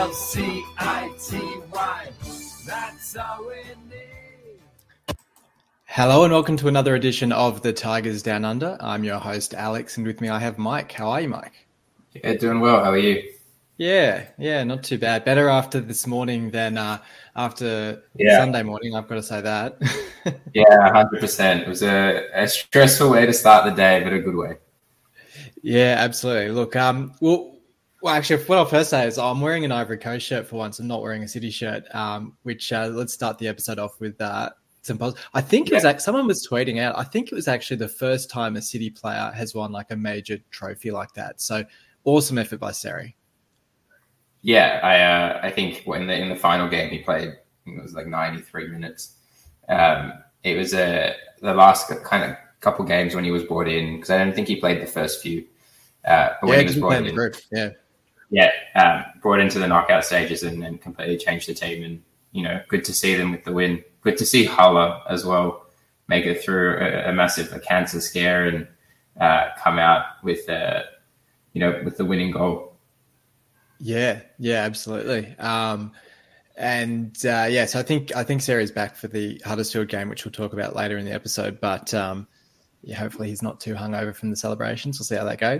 That's all we need. Hello and welcome to another edition of the Tigers Down Under. I'm your host, Alex, and with me I have Mike. How are you, Mike? Yeah, doing well. How are you? Yeah, not too bad. Better after this morning than after Sunday morning, I've got to say that. Yeah, 100%. It was a stressful way to start the day, but a good way. Yeah, absolutely. Look, well, actually, what I'll first say is I'm wearing an Ivory Coast shirt for once. I'm not wearing a City shirt, which let's start the episode off with some positive. I think it was like someone was tweeting out. I think it was actually the first time a City player has won like a major trophy like that. So awesome effort by Seri. Yeah, I think in the final game he played, I think it was like 93 minutes. It was the last kind of couple games when he was brought in, because I don't think he played the first few. But when he was brought in, brought into the knockout stages and completely changed the team. And good to see them with the win. Good to see Haller as well make it through a massive cancer scare and come out with with the winning goal. Yeah, absolutely. So I think Seri's back for the Huddersfield game, which we'll talk about later in the episode. But hopefully he's not too hungover from the celebrations. We'll see how that goes.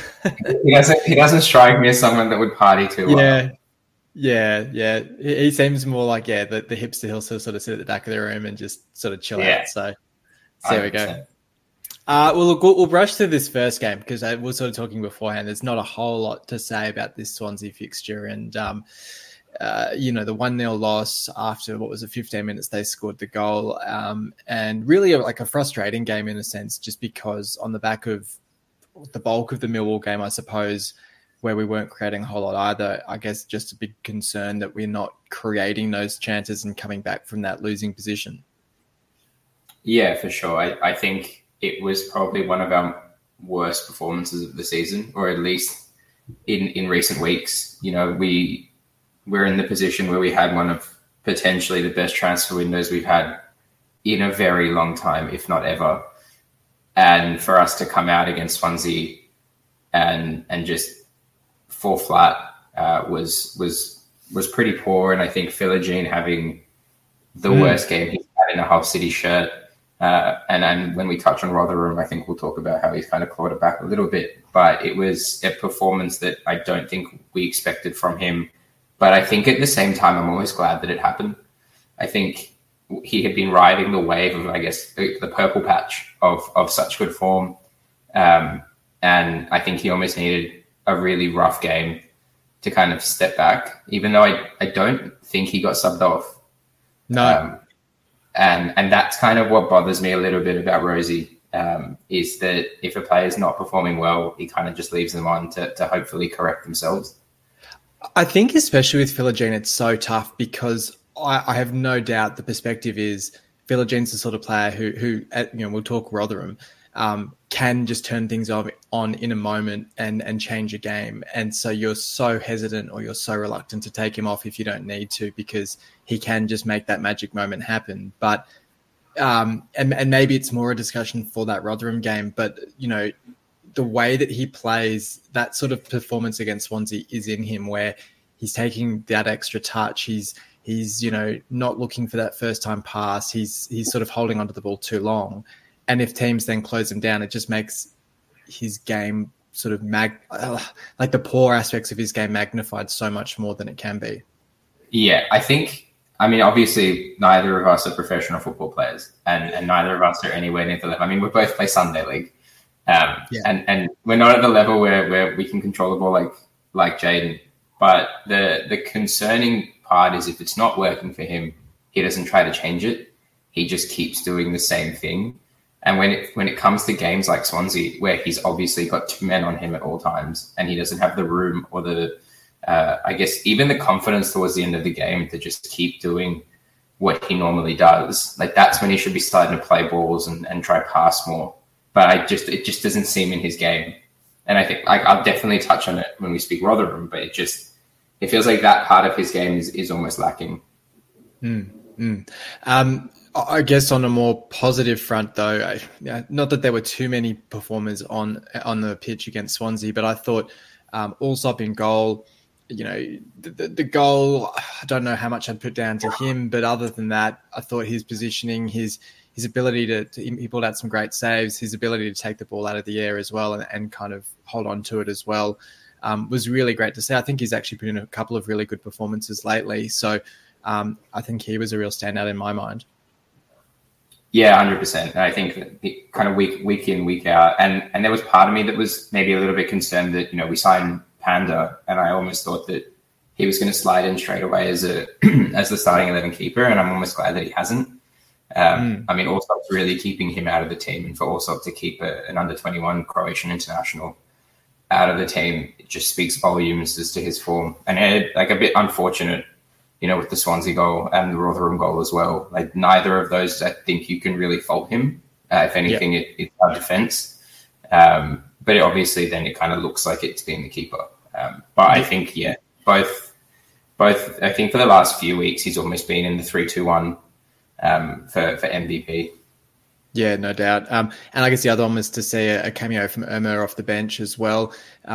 He doesn't strike me as someone that would party too well. Yeah. He seems more like the hipster. He'll sort of sit at the back of the room and just sort of chill out. So there we go. Well, look, we'll brush through this first game because we were sort of talking beforehand. There's not a whole lot to say about this Swansea fixture. And, the 1-0 loss after, 15 minutes, they scored the goal. And really like a frustrating game in a sense, just because on the back of the bulk of the Millwall game, I suppose, where we weren't creating a whole lot either, I guess just a big concern that we're not creating those chances and coming back from that losing position. Yeah, for sure. I think it was probably one of our worst performances of the season, or at least in recent weeks. We're in the position where we had one of potentially the best transfer windows we've had in a very long time, if not ever. And for us to come out against Swansea and just fall flat was pretty poor. And I think Philogene having the worst game he's had in a Hull City shirt. And then when we touch on Rotherham, I think we'll talk about how he's kind of clawed it back a little bit. But it was a performance that I don't think we expected from him. But I think at the same time, I'm always glad that it happened. I think he had been riding the wave of, I guess, the purple patch of such good form. And I think he almost needed a really rough game to kind of step back, even though I don't think he got subbed off. No. And that's kind of what bothers me a little bit about Rosie, is that if a player's not performing well, he kind of just leaves them on to hopefully correct themselves. I think especially with Philogene, it's so tough because I have no doubt the perspective is Philogene's the sort of player who we'll talk Rotherham, can just turn things on in a moment and change a game. And so you're so hesitant or you're so reluctant to take him off if you don't need to, because he can just make that magic moment happen. But and maybe it's more a discussion for that Rotherham game, but the way that he plays, that sort of performance against Swansea is in him, where he's taking that extra touch. He's not looking for that first time pass. He's sort of holding onto the ball too long. And if teams then close him down, it just makes his game sort of like the poor aspects of his game magnified so much more than it can be. Yeah, obviously neither of us are professional football players and neither of us are anywhere near the level. We both play Sunday League. And we're not at the level where we can control the ball like Jaden. But the concerning part is if it's not working for him, he doesn't try to change it. He just keeps doing the same thing. And when it comes to games like Swansea, where he's obviously got two men on him at all times, and he doesn't have the room or the, I guess, even the confidence towards the end of the game to just keep doing what he normally does, like that's when he should be starting to play balls and try pass more. But it just doesn't seem in his game. And I think I'll definitely touch on it when we speak Rotherham, but it feels like that part of his game is almost lacking. I guess on a more positive front, though, not that there were too many performers on the pitch against Swansea, but I thought Allsop in goal, the goal, I don't know how much I'd put down to him, but other than that, I thought his positioning, his ability he pulled out some great saves, his ability to take the ball out of the air as well and kind of hold on to it as well, was really great to see. I think he's actually put in a couple of really good performances lately. So I think he was a real standout in my mind. Yeah, 100%. And I think that kind of week in, week out. And there was part of me that was maybe a little bit concerned that, we signed Panda, and I almost thought that he was going to slide in straight away as as the starting 11 keeper, and I'm almost glad that he hasn't. I mean, Allsop's really keeping him out of the team, and for Allsop to keep an under-21 Croatian international out of the team, it just speaks volumes as to his form. And a bit unfortunate, with the Swansea goal and the Rotherham goal as well. Like, neither of those, I think you can really fault him. If anything, it's our defence. But obviously then it kind of looks like it's been the keeper. But I think, both. I think for the last few weeks, he's almost been in the 3-2-1 for MVP. Yeah, no doubt. And I guess the other one was to see a cameo from Irma off the bench as well.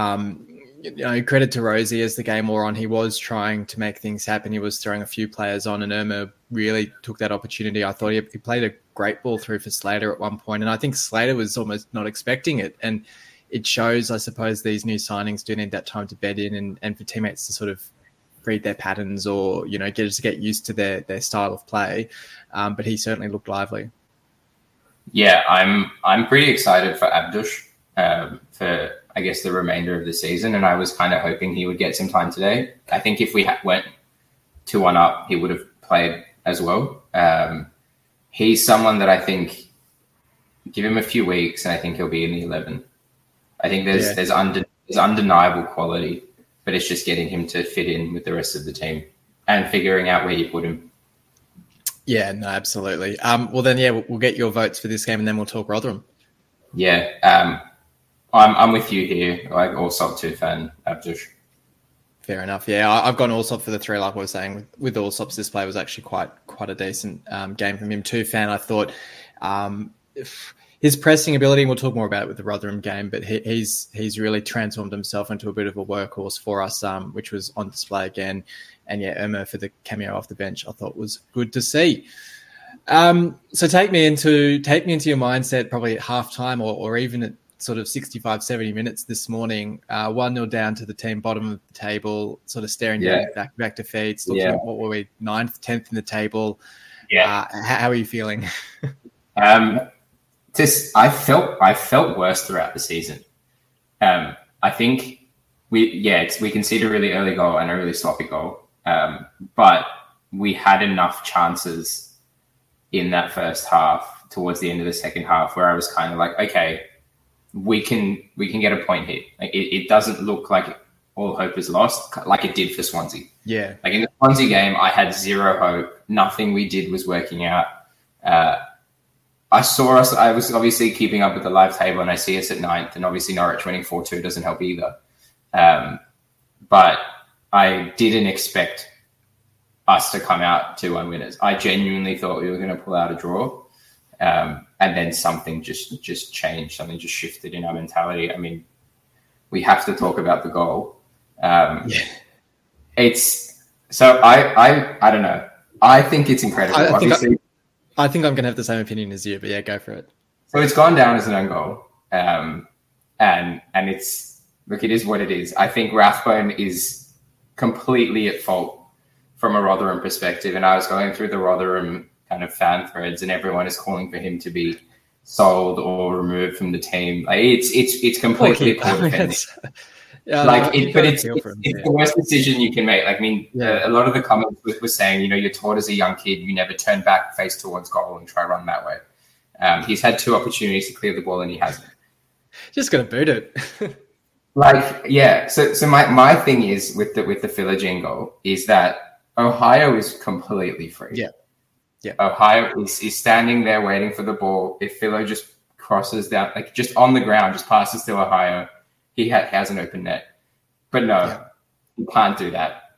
Credit to Rosie as the game wore on. He was trying to make things happen. He was throwing a few players on, and Irma really took that opportunity. I thought he played a great ball through for Slater at one point, and I think Slater was almost not expecting it. And it shows, I suppose, these new signings do need that time to bed in and for teammates to sort of read their patterns or, get used to their style of play. But he certainly looked lively. Yeah, I'm pretty excited for Abdush for, I guess, the remainder of the season. And I was kind of hoping he would get some time today. I think if we went 2-1 up, he would have played as well. He's someone that I think, give him a few weeks and I think he'll be in the 11. I think there's undeniable quality, but it's just getting him to fit in with the rest of the team and figuring out where you put him. Yeah, no, absolutely. Well, then, we'll get your votes for this game and then we'll talk Rotherham. Yeah, I'm with you here. Like Allsop too, fan Abdush. Fair enough. Yeah, I've gone Allsop for the 3. Like I was saying, with Allsop's display was actually quite a decent game from him too. Fan, I thought his pressing ability. We'll talk more about it with the Rotherham game, but he's really transformed himself into a bit of a workhorse for us, which was on display again. And Irma for the cameo off the bench, I thought was good to see. So take me into your mindset probably at halftime or even at sort of 65, 70 minutes this morning, 1-0 down to the team bottom of the table, sort of staring down back defeats, looking at what were we, 9th, 10th in the table. Yeah. How are you feeling? I felt worse throughout the season. I think we conceded a really early goal and a really sloppy goal. But we had enough chances in that first half towards the end of the second half where I was kind of like, okay, we can get a point here. Like it doesn't look like all hope is lost like it did for Swansea. Yeah. Like in the Swansea game, I had zero hope. Nothing we did was working out. I was obviously keeping up with the live table and I see us at 9th, and obviously Norwich winning 4-2 doesn't help either. But I didn't expect us to come out 2-1 winners. I genuinely thought we were going to pull out a draw. And then something just changed. Something just shifted in our mentality. I mean, we have to talk about the goal. It's so I don't know. I think it's incredible. I think I'm going to have the same opinion as you, but yeah, go for it. So it's gone down as an own goal. And it's, look, it is what it is. I think Rathbone is completely at fault from a Rotherham perspective. And I was going through the Rotherham kind of fan threads and everyone is calling for him to be sold or removed from the team. Like it's completely poor defending. It's the worst decision you can make. Like, I mean, a lot of the comments were saying, you're taught as a young kid, you never turn back, face towards goal and try run that way. He's had 2 opportunities to clear the ball and he hasn't. Just going to boot it. So my thing is with the Philogene goal is that Ohio is completely free. Yeah. Ohio is standing there waiting for the ball. If Philo just crosses down, like just on the ground, just passes to Ohio, he has an open net. But no, you can't do that.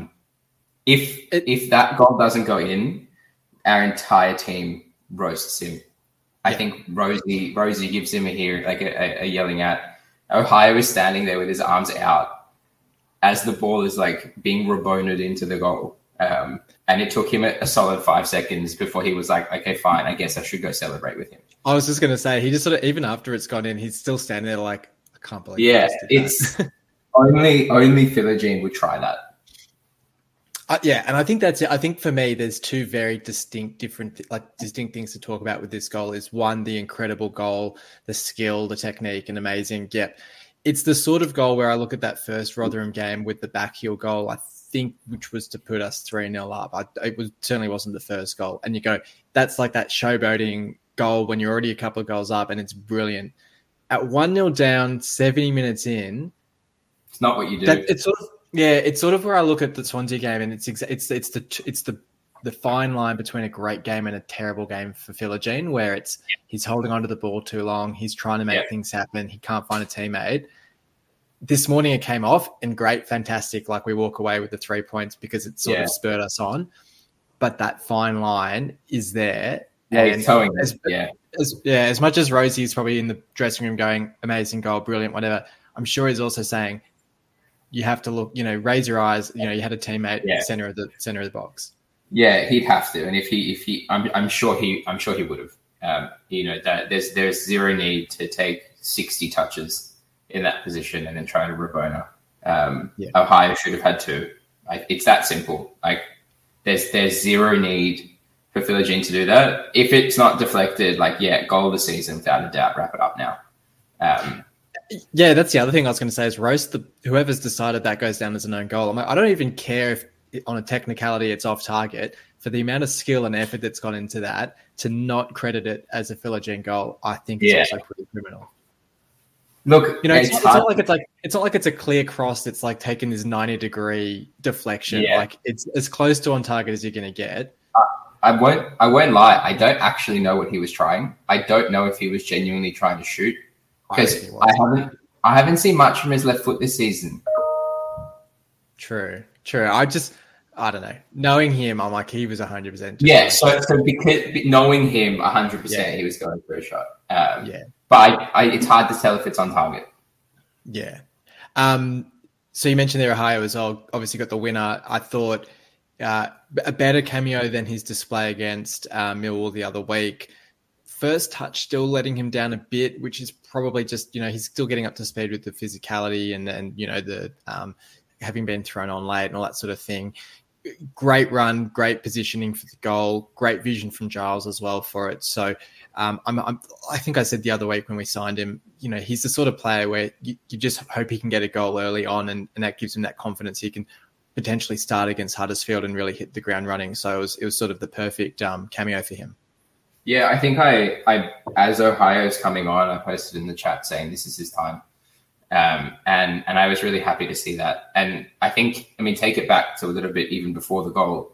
If that goal doesn't go in, our entire team roasts him. I think Rosie gives him a yelling at. Ohio is standing there with his arms out. as the ball is like being reboned into the goal. And it took him a solid 5 seconds before he was like, okay, fine, I guess I should go celebrate with him. I was just going to say, he just sort of, even after it's gone in, he's still standing there like, I can't believe it's only Philogene would try that. Yeah, and I think that's it. I think for me, there's two very distinct things to talk about with this goal. Is one, the incredible goal, the skill, the technique, and amazing. Yep. It's the sort of goal where I look at that first Rotherham game with the backheel goal, I think, which was to put us 3-0 up. Certainly wasn't the first goal. And you go, that's like that showboating goal when you're already a couple of goals up, and it's brilliant. At 1-0 down, 70 minutes in, it's not what you do. It's sort of where I look at the Swansea game, and it's the fine line between a great game and a terrible game for Philogene, where he's holding onto the ball too long, he's trying to make things happen, he can't find a teammate. This morning it came off, and great, fantastic. Like, we walk away with the 3 points because it sort of spurred us on. But that fine line is there. Yeah, he's towing as much as Rosie is probably in the dressing room going, amazing goal, brilliant, whatever, I'm sure he's also saying, you have to look, raise your eyes. You had a teammate center of the box. Yeah, he'd have to, and if he, I'm sure he would have. That there's zero need to take 60 touches in that position and then try to Rabona. Ohio should have had 2. It's that simple. Like, there's zero need for Philogene to do that. If it's not deflected, goal of the season without a doubt. Wrap it up now. Yeah, that's the other thing I was going to say is roast whoever's decided that goes down as a known goal. I don't even care if on a technicality it's off target. For the amount of skill and effort that's gone into that, to not credit it as a Philogene goal, I think is also pretty criminal. Look, it's not like it's a clear cross that's like taking this 90-degree deflection. Yeah. Like, it's as close to on target as you're going to get. I won't lie. I don't actually know what he was trying. I don't know if he was genuinely trying to shoot. Because I haven't seen much from his left foot this season. True. I don't know. Knowing him, I'm like, he was 100%. Yeah, so because knowing him 100%, he was going for a shot. But it's hard to tell if it's on target. Yeah. So you mentioned there Ohio as well. Obviously got the winner. I thought a better cameo than his display against Millwall the other week. First touch still letting him down a bit, which is probably just, he's still getting up to speed with the physicality and the having been thrown on late and all that sort of thing. Great run, great positioning for the goal, great vision from Giles as well for it. So I think I said the other week when we signed him, he's the sort of player where you just hope he can get a goal early on and that gives him that confidence. He can potentially start against Huddersfield and really hit the ground running. So it was sort of the perfect cameo for him. Yeah, I think I as Ohio's coming on, I posted in the chat saying this is his time. And I was really happy to see that. And I think, take it back to a little bit even before the goal.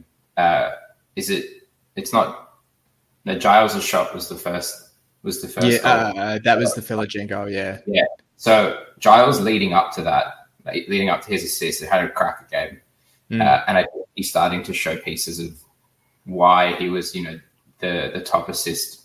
Giles' shot was the first goal. That was the Philogene goal, yeah. Yeah. So Giles leading up to his assist, had a cracker game. And I think he's starting to show pieces of why he was, the top assist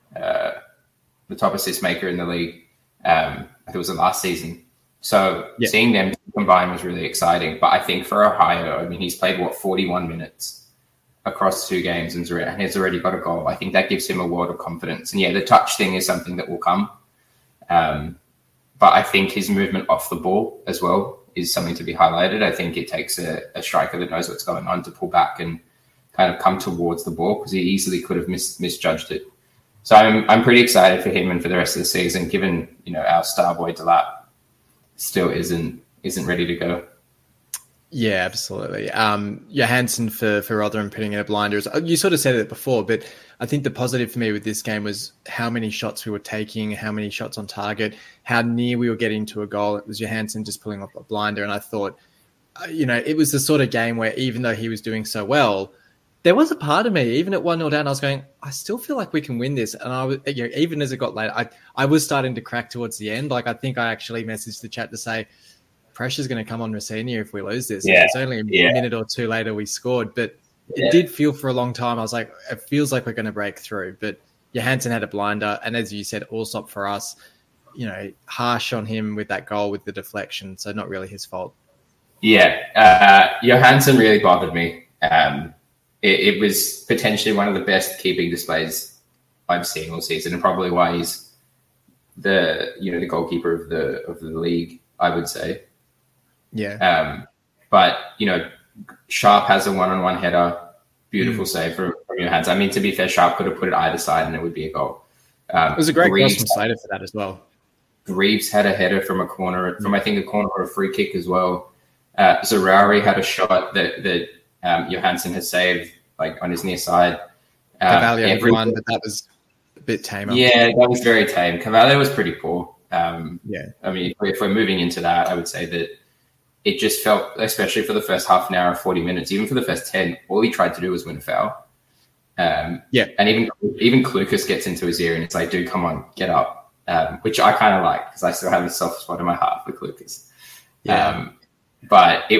maker in the league. I think it was the last season. So seeing them combine was really exciting. But I think for Ohio, he's played 41 minutes across 2 games and has already got a goal. I think that gives him a world of confidence. And the touch thing is something that will come. But I think his movement off the ball as well is something to be highlighted. I think it takes a striker that knows what's going on to pull back and kind of come towards the ball, because he easily could have misjudged it. So I'm pretty excited for him and for the rest of the season, given, our star boy Delap still isn't ready to go. Yeah, absolutely. Johansson for Rotherham putting in a blinder. You sort of said it before, but I think the positive for me with this game was how many shots we were taking, how many shots on target, how near we were getting to a goal. It was Johansson just pulling off a blinder. And I thought, it was the sort of game where even though he was doing so well, there was a part of me, even at 1-0 down, I was going, I still feel like we can win this. And I was, even as it got late, I was starting to crack towards the end. Like, I think I actually messaged the chat to say, pressure's going to come on Rossini if we lose this. Yeah. It's only a minute or two later we scored, but it did feel for a long time. I was like, it feels like we're going to break through. But Johansson had a blinder. And as you said, Allsop for us, harsh on him with that goal with the deflection. So not really his fault. Yeah, Johansson really bothered me. It was potentially one of the best keeping displays I've seen all season, and probably why he's the goalkeeper of the league, I would say. Yeah. But Sharp has a one-on-one header, beautiful save from Johansson. I mean, to be fair, Sharp could have put it either side and it would be a goal. It was a great cross from Slater for that as well. Reeves had a header from a corner, I think a corner or a free kick as well. Zarari had a shot that Johansson has saved, like on his near side. Cavalier had one, but that was a bit tamer. Yeah, that was very tame. Cavalier was pretty poor. Yeah. I mean, if we're moving into that, I would say that it just felt, especially for the first half an hour, 40 minutes, even for the first 10, all he tried to do was win a foul. And even Clucas gets into his ear and it's like, dude, come on, get up. Which I kind of like because I still have a soft spot in my heart for Clucas. Yeah. But I'm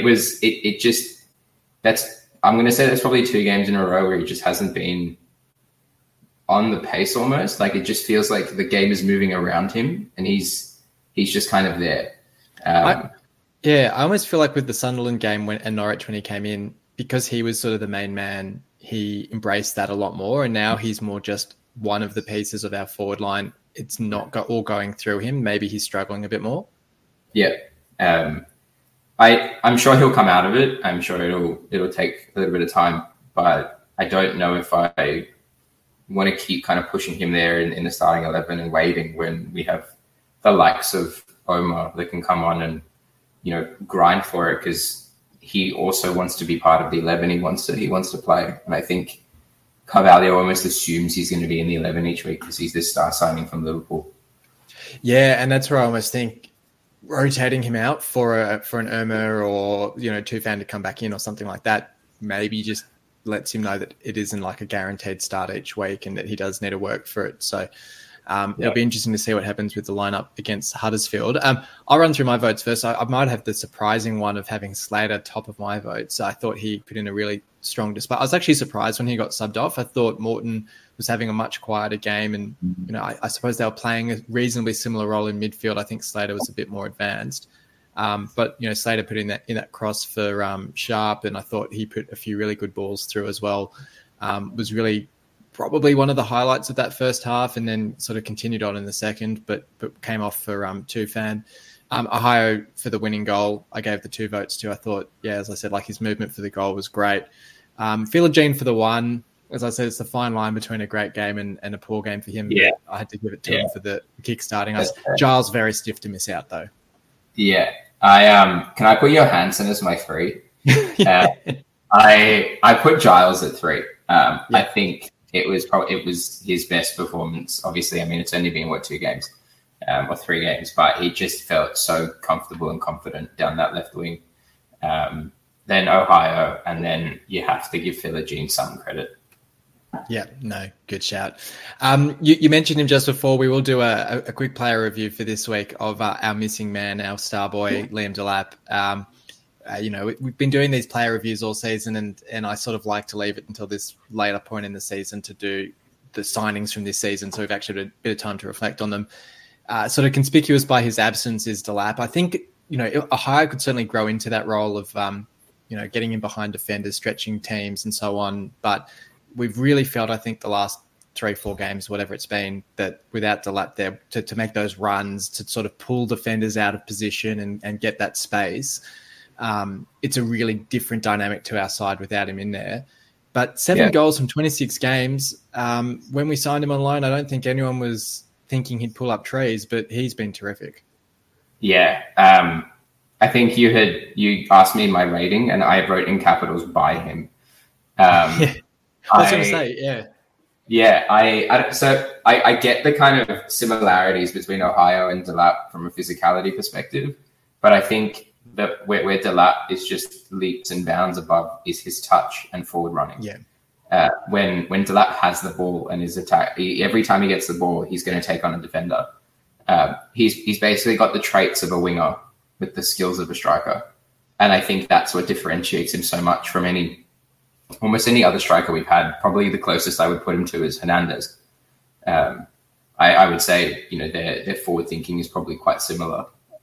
going to say that's probably 2 games in a row where he just hasn't been on the pace almost. Like it just feels like the game is moving around him and he's just kind of there. I almost feel like with the Sunderland game and Norwich when he came in, because he was sort of the main man, he embraced that a lot more. And now he's more just one of the pieces of our forward line. It's not all going through him. Maybe he's struggling a bit more. Yeah. I'm sure he'll come out of it. I'm sure it'll take a little bit of time, but I don't know if I want to keep kind of pushing him there in the starting 11 and waiting when we have the likes of Omar that can come on and, grind for it, because he also wants to be part of the 11. He wants to play. And I think Carvalho almost assumes he's going to be in the 11 each week because he's this star signing from Liverpool. Yeah, and that's where I almost think rotating him out for an Irma or Tufan to come back in or something like that maybe just lets him know that it isn't like a guaranteed start each week and that he does need to work for it. So it'll be interesting to see what happens with the lineup against Huddersfield. I'll run through my votes first. I might have the surprising one of having Slater top of my votes. I thought he put in a really strong display. I was actually surprised when he got subbed off. I thought Morton was having a much quieter game, and I suppose they were playing a reasonably similar role in midfield. I think Slater was a bit more advanced, but Slater put in that cross for Sharp, and I thought he put a few really good balls through as well. Was really probably one of the highlights of that first half, and then sort of continued on in the second, but came off for Tufan. Ohio for the winning goal, I gave the 2 votes to. I thought, as I said, like his movement for the goal was great. Philogene for the 1. As I said, it's the fine line between a great game and a poor game for him. Yeah. I had to give it to him for the kick-starting us. Giles very stiff to miss out, though. Yeah. Can I put Johansson as my 3? I put Giles at 3. I think it was his best performance. Obviously, I mean, it's only been 2 games or 3 games, but he just felt so comfortable and confident down that left wing. Then Ohio, and then you have to give Philogene some credit. Yeah, no, good shout. You mentioned him just before. We will do a quick player review for this week of our missing man, our star boy, Liam Delap. We've been doing these player reviews all season, and I sort of like to leave it until this later point in the season to do the signings from this season, so we've actually had a bit of time to reflect on them. Sort of conspicuous by his absence is Delap. I think, Ohio could certainly grow into that role of, getting in behind defenders, stretching teams and so on, but we've really felt, I think, the last 3-4 games, whatever it's been, that without Delap there to make those runs, to sort of pull defenders out of position and get that space, it's a really different dynamic to our side without him in there. But 7 goals from 26 games. When we signed him on loan, I don't think anyone was thinking he'd pull up trees, but he's been terrific. Yeah. I think you asked me my rating, and I wrote in capitals by him. I was going to say, yeah. Yeah, I get the kind of similarities between Ohio and Delap from a physicality perspective, but I think that where Delap is just leaps and bounds above is his touch and forward running. Yeah. When Delap has the ball and his attack, every time he gets the ball, he's going to take on a defender. He's basically got the traits of a winger with the skills of a striker, and I think that's what differentiates him so much from almost any other striker we've had. Probably the closest I would put him to is Hernandez. I would say, their forward thinking is probably quite similar.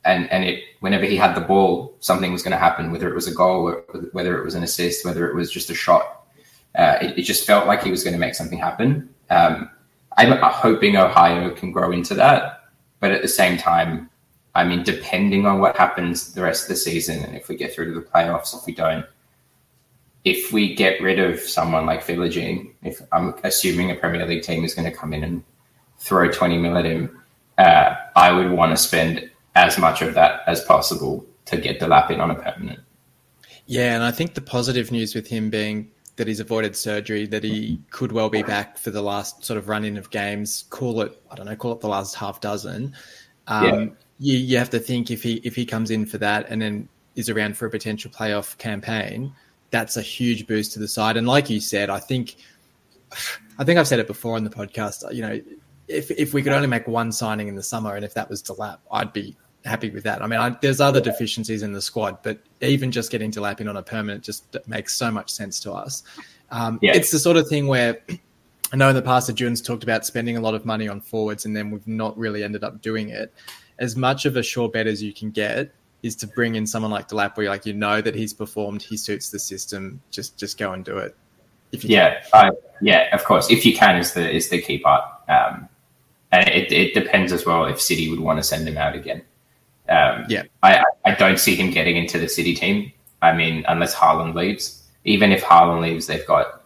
and it whenever he had the ball, something was going to happen, whether it was a goal, or whether it was an assist, whether it was just a shot. It just felt like he was going to make something happen. I'm hoping Ohio can grow into that, but at the same time, I mean, depending on what happens the rest of the season, and if we get through to the playoffs, if we don't, if we get rid of someone like Philogene, if I'm assuming a Premier League team is going to come in and throw 20 mil at him, I would want to spend as much of that as possible to get Delap in on a permanent. Yeah, and I think the positive news with him being that he's avoided surgery, that he could well be back for the last sort of run-in of games, call it the last half dozen. You have to think if he comes in for that and then is around for a potential playoff campaign, that's a huge boost to the side. And like you said, I think I've said it before on the podcast, you know, if we could only make one signing in the summer, and if that was Delap, I'd be happy with that. I mean, there's other deficiencies in the squad, but even just getting Delap in on a permanent just makes so much sense to us. It's the sort of thing where I know in the past the Junes talked about spending a lot of money on forwards, and then we've not really ended up doing it. As much of a sure bet as you can get is to bring in someone like Delap, where you know that he's performed, he suits the system. Just go and do it. If you can. Of course. If you can is the key part. And it depends as well if City would want to send him out again. I don't see him getting into the City team. I mean, unless Haaland leaves. Even if Haaland leaves, they've got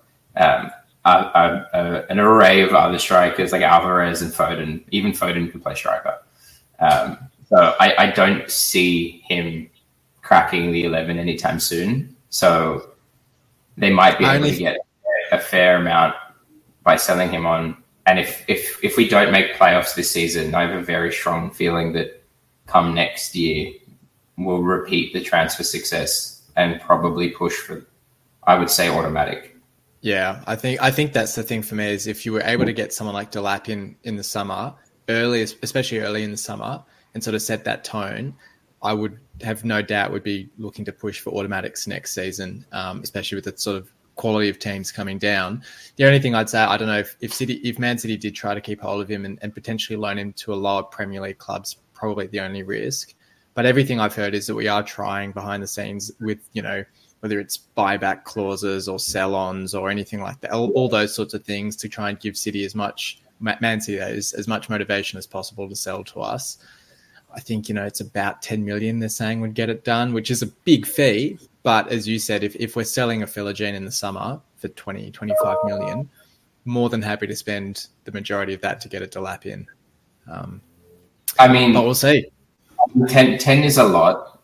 an array of other strikers like Alvarez and Foden. Even Foden can play striker. So I don't see him cracking the 11 anytime soon. So they might be able to get a fair amount by selling him on. And if we don't make playoffs this season, I have a very strong feeling that come next year, we'll repeat the transfer success and probably push for, I would say, automatic. Yeah, I think that's the thing for me is if you were able to get someone like Delap in the summer, especially early in the summer, and sort of set that tone, I would have no doubt would be looking to push for automatics next season, especially with the sort of quality of teams coming down. The only thing I'd say, I don't know if Man City did try to keep hold of him and potentially loan him to a lower Premier League club's probably the only risk. But everything I've heard is that we are trying behind the scenes with, you know, whether it's buyback clauses or sell-ons or anything like that, all those sorts of things to try and give City Man City as much motivation as possible to sell to us. I think, you know, it's about 10 million they're saying would get it done, which is a big fee. But as you said, if we're selling a Philogene in the summer for 20, 25 million, more than happy to spend the majority of that to get it to Delap in. I mean, but we'll see. 10 is a lot.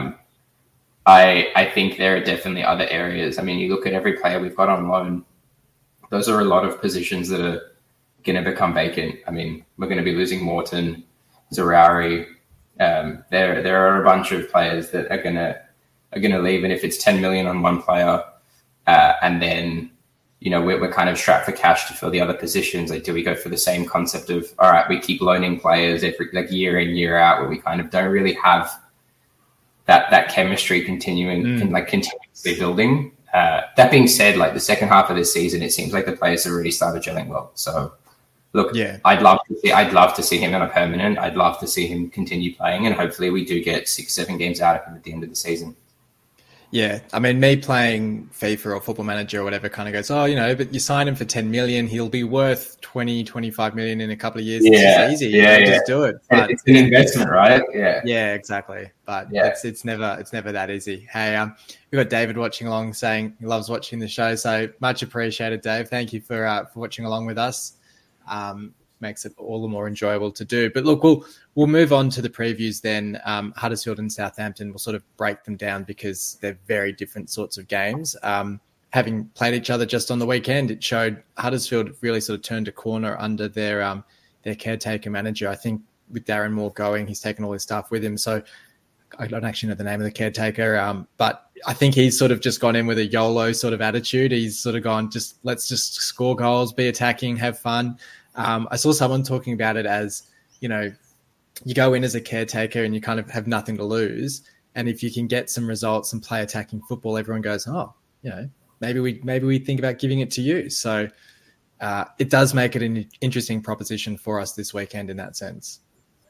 I think there are definitely other areas. I mean, you look at every player we've got on loan, those are a lot of positions that are going to become vacant. I mean, we're going to be losing Morton, Zarari. There are a bunch of players that are going to leave, and if it's 10 million on one player, and then, you know, we're kind of strapped for cash to fill the other positions. Like, do we go for the same concept of, all right, we keep loaning players every year in, year out, where we kind of don't really have that chemistry continuously building. That being said, like the second half of this season, it seems like the players have already started gelling well. So, look, I'd love to see him on a permanent. I'd love to see him continue playing, and hopefully we do get 6-7 games out of him at the end of the season. Yeah, I mean, me playing FIFA or Football Manager or whatever kind of goes, oh, you know, but you sign him for 10 million, he'll be worth 20, 25 million in a couple of years. Yeah, it's just easy. Just do it. But it's an investment, right? Yeah, exactly. But it's never that easy. Hey, we've got David watching along saying he loves watching the show. So much appreciated, Dave. Thank you for watching along with us. Makes it all the more enjoyable to do. But look, we'll move on to the previews then. Huddersfield and Southampton, we'll sort of break them down because they're very different sorts of games. Having played each other just on the weekend, it showed Huddersfield really sort of turned a corner under their caretaker manager. I think with Darren Moore going, he's taken all his staff with him. So I don't actually know the name of the caretaker, but I think he's sort of just gone in with a YOLO sort of attitude. He's sort of gone, let's just score goals, be attacking, have fun. I saw someone talking about it as, you know, you go in as a caretaker and you kind of have nothing to lose. And if you can get some results and play attacking football, everyone goes, oh, you know, maybe we think about giving it to you. So it does make it an interesting proposition for us this weekend in that sense.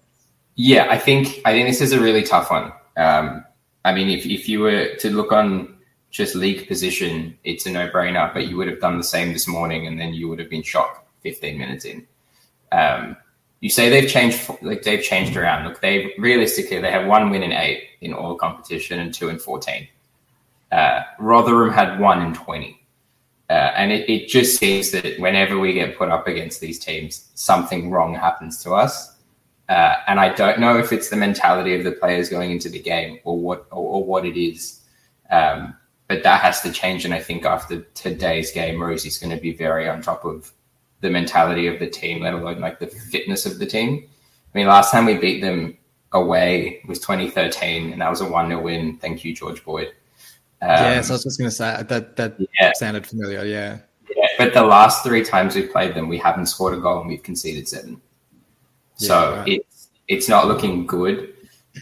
Yeah, I think this is a really tough one. I mean, if you were to look on just league position, it's a no-brainer, but you would have done the same this morning and then you would have been shocked 15 minutes in. You say they've changed around. Look, they have 1 win in 8 in all competition and 2 in 14. Rotherham had 1 in 20. And it just seems that whenever we get put up against these teams, something wrong happens to us. And I don't know if it's the mentality of the players going into the game or what it is. But that has to change. And I think after today's game, Rosie's going to be very on top of the mentality of the team, let alone like the fitness of the team. I mean, last time we beat them away was 2013, and that was a 1-0 win. Thank you, George Boyd. So I was just going to say that sounded familiar. Yeah, but the last 3 times we've played them, we haven't scored a goal and we've conceded 7. So right. It's not looking good.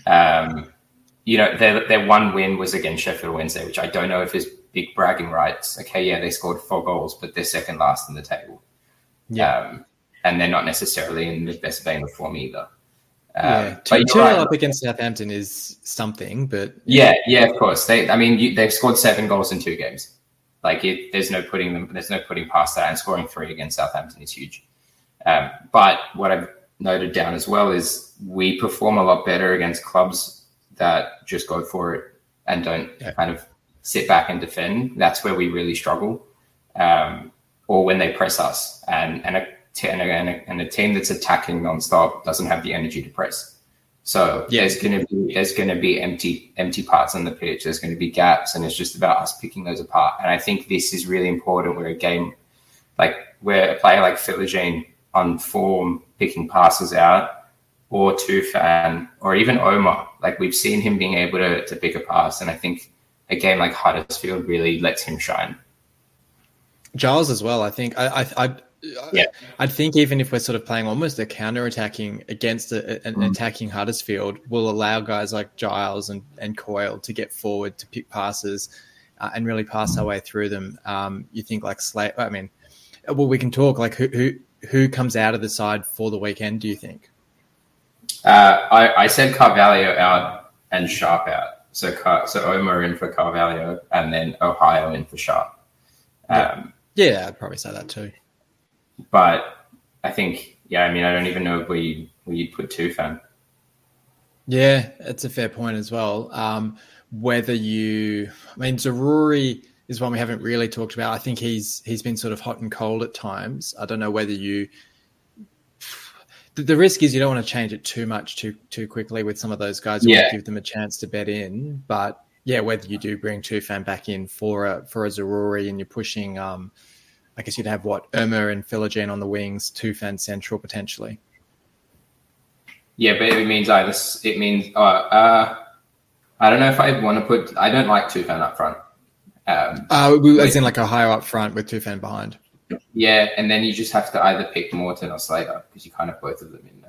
Their 1 win was against Sheffield Wednesday, which I don't know if is big bragging rights. Okay, yeah, they scored 4 goals, but they're second last in the table. Yeah, and they're not necessarily in the best vein of form either. 2-0 up against Southampton is something, but yeah, of course. They've scored 7 goals in 2 games. Like there's no putting past that, and scoring 3 against Southampton is huge. But what I've noted down as well is we perform a lot better against clubs that just go for it and don't kind of sit back and defend. That's where we really struggle. Or when they press us, and a team that's attacking nonstop doesn't have the energy to press. So there's going to be empty parts on the pitch. There's going to be gaps, and it's just about us picking those apart. And I think this is really important. Where a player like Philogene on form, picking passes out, or Tufan, or even Omar, like we've seen him being able to pick a pass, and I think a game like Huddersfield really lets him shine. Giles as well. I think I think even if we're sort of playing almost a counter-attacking against an attacking Huddersfield, will allow guys like Giles and Coyle to get forward to pick passes and really pass our way through them. You think like Slate? I mean, well, we can talk like who comes out of the side for the weekend. Do you think? I said Carvalho out and Sharp out. So Omar in for Carvalho and then Ohio in for Sharp. Yeah, I'd probably say that too. But I think, I don't even know where you'd put Tufan. Yeah, it's a fair point as well. Zaroury is one we haven't really talked about. I think he's been sort of hot and cold at times. I don't know whether the risk is you don't want to change it too much too quickly with some of those guys. You want to give them a chance to bet in, but whether you do bring Tufan back in for a Zaroury and you're pushing, I guess you'd have Irma and Philogene on the wings, Tufan central potentially. Yeah, but it means I don't know if I want to put. I don't like Tufan up front. As in like a higher up front with Tufan behind. Yeah, and then you just have to either pick Morton or Slater because you can't have both of them in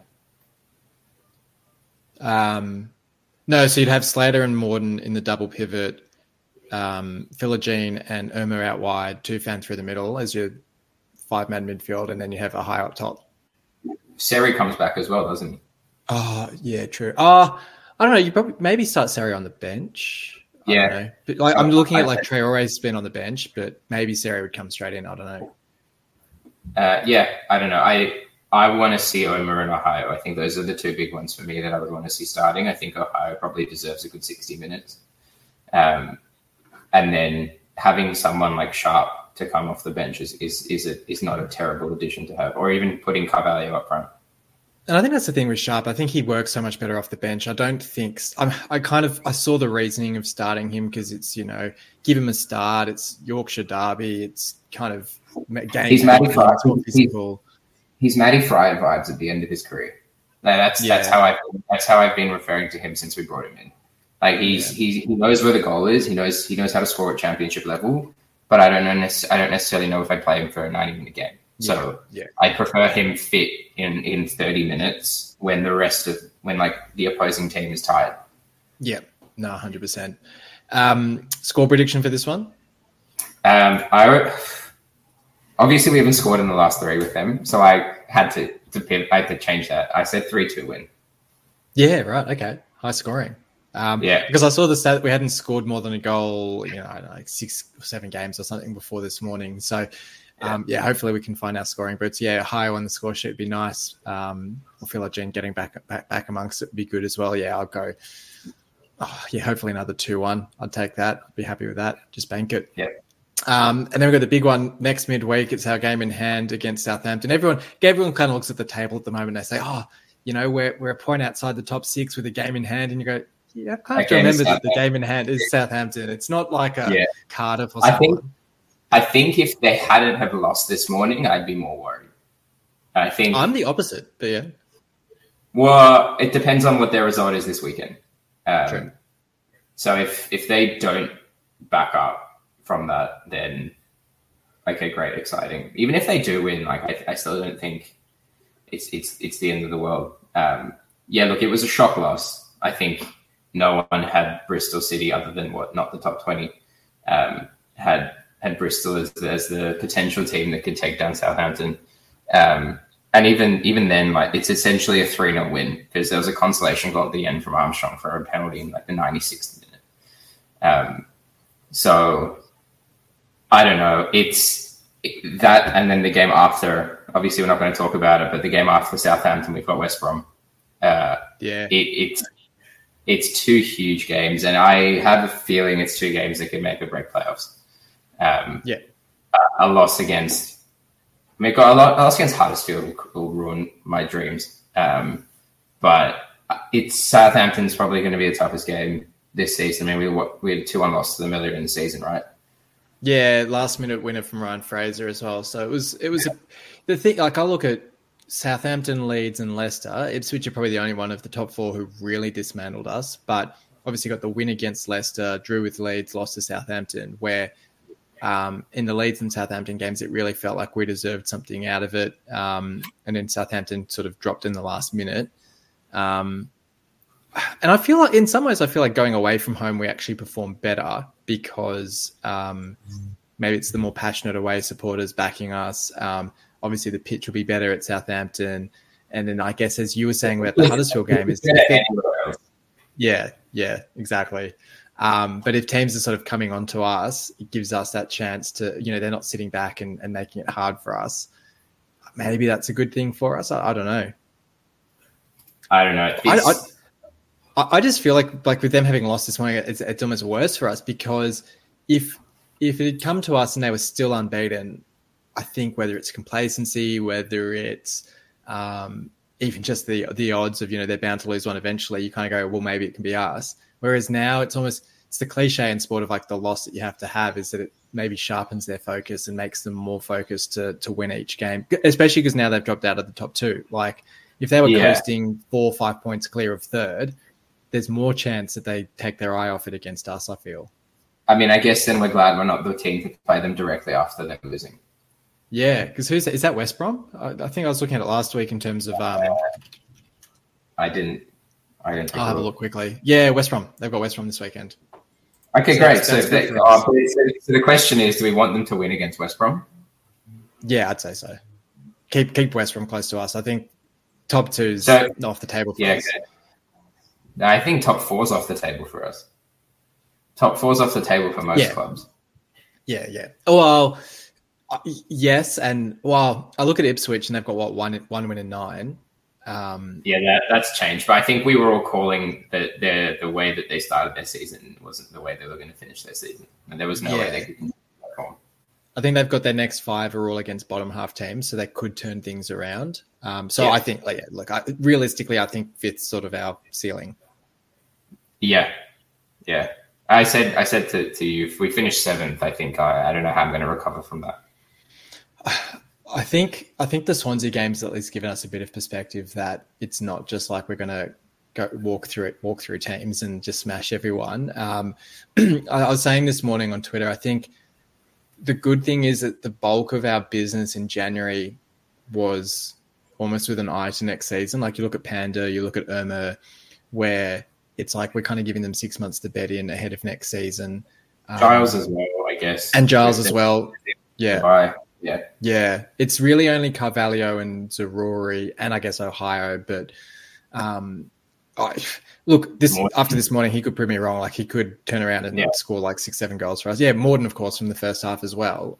there. No, so you'd have Slater and Morton in the double pivot, Philogene and Irma out wide, Tufan through the middle as your 5-man midfield, and then you have a high up top. Seri comes back as well, doesn't he? Oh, yeah, true. I don't know. You probably maybe start Seri on the bench. I don't know. But I'm looking at like Traore's been on the bench, but maybe Seri would come straight in. I don't know. I don't know. I want to see Omar and Ohio. I think those are the 2 big ones for me that I would want to see starting. I think Ohio probably deserves a good 60 minutes. And then having someone like Sharp to come off the bench is not a terrible addition to have, or even putting Carvalho up front. And I think that's the thing with Sharp. I think he works so much better off the bench. I don't think I saw the reasoning of starting him because it's, give him a start. It's Yorkshire Derby. It's kind of game. He's Matty Fryer. He's Matty Fryer vibes at the end of his career. That's how I've been referring to him since we brought him in. Like he knows where the goal is. He knows how to score at championship level. But I don't necessarily know if I play him for a 90-minute game. So I prefer him fit in 30 minutes when the opposing team is tired. Yeah, no, 100%. Score prediction for this one? Obviously we haven't scored in the last 3 with them, so I had to change that. I said 3-2 win. Yeah, right. Okay. High scoring. Because I saw the stat that we hadn't scored more than a goal, I don't know, like 6 or 7 games or something before this morning. So, hopefully we can find our scoring. But higher on the score sheet would be nice. I feel like Jen getting back amongst it would be good as well. Yeah, I'll go. Hopefully another 2-1. I'd take that. I'd be happy with that. Just bank it. Yeah. And then we've got the big one next midweek. It's our game in hand against Southampton. Everyone kind of looks at the table at the moment and they say, we're a point outside the top 6 with a game in hand. And you go, I have to remember that the game in hand is Southampton. It's not like a Cardiff or something. I think if they hadn't have lost this morning, I'd be more worried. I think I'm the opposite, but yeah. Well, it depends on what their result is this weekend. True. So if they don't back up from that, then okay, great, exciting. Even if they do win, I still don't think it's the end of the world. Look, it was a shock loss. I think no one had Bristol City other than not the top 20, had Bristol as the potential team that could take down Southampton. And even then, it's essentially a 3-0 win because there was a consolation goal at the end from Armstrong for a penalty in the 96th minute. So I don't know. It's that, and then the game after. Obviously, we're not going to talk about it, but the game after Southampton, we've got West Brom. It's 2 huge games, and I have a feeling it's 2 games that could make or break playoffs. A loss against a loss against Huddersfield will ruin my dreams. But Southampton's probably going to be the toughest game this season. I mean, we had 2-1 loss to them earlier in the season, right? Yeah, last minute winner from Ryan Fraser as well. So it was the thing. I look at Southampton, Leeds, and Leicester. Ipswich are probably the only one of the top 4 who really dismantled us. But obviously got the win against Leicester, drew with Leeds, lost to Southampton, where in the Leeds and Southampton games, it really felt like we deserved something out of it. And then Southampton sort of dropped in the last minute. And I feel like in some ways, going away from home, we actually perform better because maybe it's the more passionate away supporters backing us. Obviously, the pitch will be better at Southampton. And then I guess, as you were saying about the Huddersfield game, yeah, exactly. But if teams are sort of coming onto us, it gives us that chance to, they're not sitting back and making it hard for us. Maybe that's a good thing for us. I don't know. I just feel like with them having lost this morning, it's almost worse for us because if it had come to us and they were still unbeaten, I think whether it's complacency, whether it's even just the odds of, they're bound to lose one eventually, you kind of go, well, maybe it can be us. Whereas now it's the cliche in sport of the loss that you have to have is that it maybe sharpens their focus and makes them more focused to win each game, especially because now they've dropped out of the top 2. If they were coasting 4 or 5 points clear of third, there's more chance that they take their eye off it against us, I feel. I mean, I guess then we're glad we're not the team to play them directly after they're losing. Yeah, because is that West Brom? I think I was looking at it last week in terms of... I didn't. I'll have a look quickly. Yeah, West Brom. They've got West Brom this weekend. Okay, great. So the question is, do we want them to win against West Brom? Yeah, I'd say so. Keep West Brom close to us. I think top 2's off the table for us. Okay. No, I think top 4's off the table for us. Top 4's off the table for most clubs. Yeah. Well, yes, and I look at Ipswich and they've got one win and 9. That's changed. But I think we were all calling that the way that they started their season wasn't the way they were going to finish their season, and there was no way they could perform. I think they've got their next 5 are all against bottom half teams, so they could turn things around. I think, realistically, I think 5th's sort of our ceiling. Yeah. I said to you, if we finish 7th, I think I don't know how I'm going to recover from that. I think the Swansea game's at least given us a bit of perspective that it's not just like we're going to go walk through teams and just smash everyone. I was saying this morning on Twitter, I think the good thing is that the bulk of our business in January was almost with an eye to next season. Like you look at Panda, you look at Irma, where it's like we're kind of giving them 6 months to bed in ahead of next season. Giles as well, I guess. And Giles as well. Yeah. Yeah. It's really only Carvalho and Zaruri and I guess Ohio, but Look, after this morning, he could prove me wrong. Like, he could turn around and score like 6-7 goals for us. Yeah, Morden, of course, from the first half as well.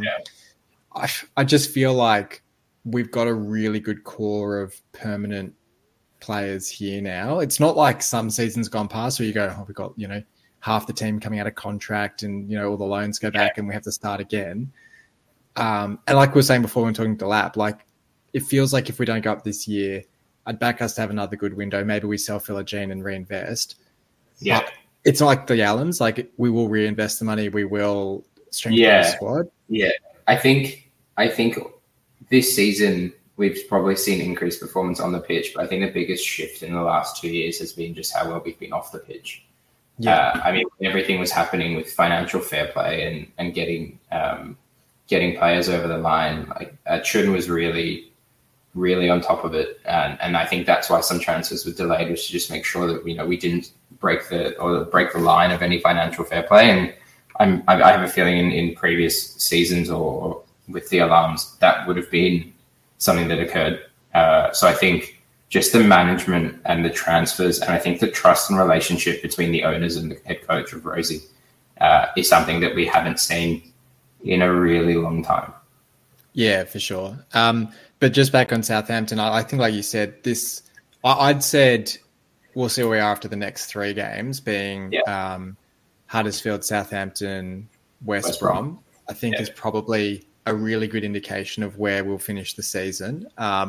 I just feel like we've got a really good core of permanent players here now. It's not like some seasons gone past where you go, we've got, half the team coming out of contract and, all the loans go back and we have to start again. And like we were saying before when talking to Lap, like, it feels like if we don't go up this year, I'd back us to have another good window. Maybe we sell Philogene and reinvest. Yeah. But it's not like the Allens. Like, we will reinvest the money. We will strengthen the squad. Yeah. I think this season we've probably seen increased performance on the pitch, but I think the biggest shift in the last 2 years has been just how well we've been off the pitch. Yeah. Everything was happening with financial fair play and getting players over the line. Like, Chun was really on top of it, and I think that's why some transfers were delayed, was to just make sure that we didn't break the line of any financial fair play. And I have a feeling in previous seasons or with the Alarms that would have been something that occurred. So I think just the management and the transfers, and I think the trust and relationship between the owners and the head coach of Rosie is something that we haven't seen in a really long time. Yeah, for sure. But just back on Southampton, I think, like you said, I'd said we'll see where we are after the next 3 games, being Huddersfield, Southampton, West Brom. I think is probably a really good indication of where we'll finish the season.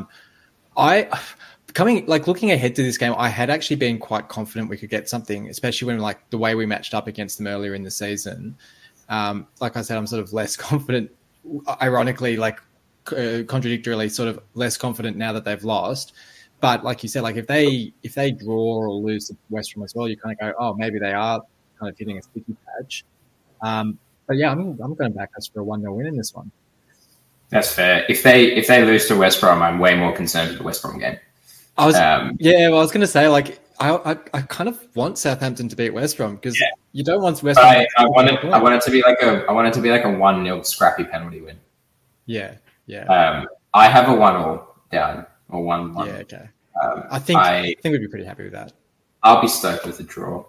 Looking ahead to this game, I had actually been quite confident we could get something, especially when, like, the way we matched up against them earlier in the season. Like I said, I'm sort of less confident, ironically, contradictorily, sort of less confident now that they've lost. But like you said, like, if they draw or lose to West Brom as well, you kind of go, oh, maybe they are kind of hitting a sticky patch. But yeah, I'm going to back us for a 1-0 win in this one. That's fair. If they lose to West Brom, I'm way more concerned with the West Brom game. I was going to say, like, I kind of want Southampton to beat West Brom, because you don't want West Brom. I want it to be like a 1-0 scrappy penalty win. Yeah. I have a 1-1 down, or 1-1. Yeah, okay. I think we'd be pretty happy with that. I'll be stoked with the draw.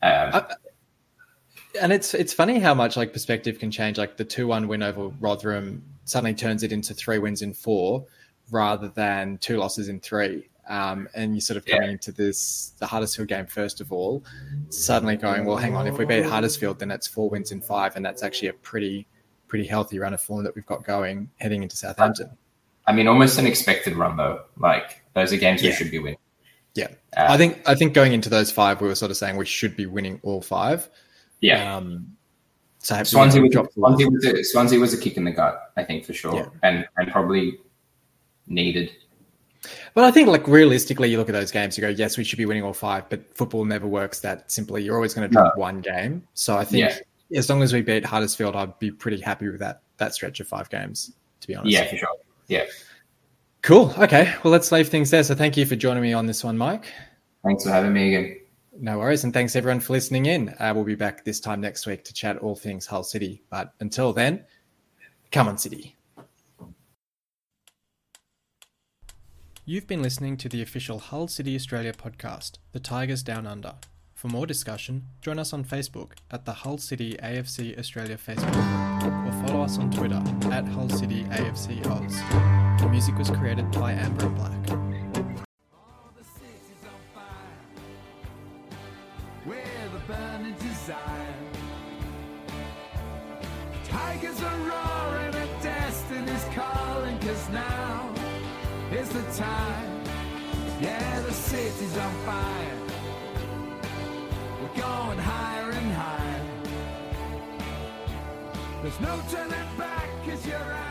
And it's funny how much, like, perspective can change. Like, the 2-1 win over Rotherham suddenly turns it into 3 wins in 4 rather than 2 losses in 3. And you're sort of coming into the Huddersfield game first of all, suddenly going, well, hang on, if we beat Huddersfield, then that's 4 wins in 5, and that's actually a pretty healthy run of form that we've got going heading into Southampton. I mean, almost an expected run though. Like, those are games we should be winning. Yeah, I think going into those 5, we were sort of saying we should be winning all 5. Yeah. So Swansea was a kick in the gut, I think, for sure, and probably needed. But I think, like, realistically, you look at those games, you go, yes, we should be winning all 5, but football never works that simply. You're always going to drop one game. So I think as long as we beat Huddersfield, I'd be pretty happy with that stretch of 5 games, to be honest. Yeah, for sure. Yeah. Cool. Okay. Well, let's leave things there. So thank you for joining me on this one, Mike. Thanks for having me again. No worries. And thanks, everyone, for listening in. We'll be back this time next week to chat all things Hull City. But until then, come on, City. You've been listening to the official Hull City Australia podcast, The Tigers Down Under. For more discussion, join us on Facebook at the Hull City AFC Australia Facebook group, or follow us on Twitter at Hull City AFC Oz. The music was created by Amber and Black. Tigers are roaring and destiny's calling, 'cause now is the time. Yeah, the city's on fire. We're going higher and higher. There's no turning back, 'cause you're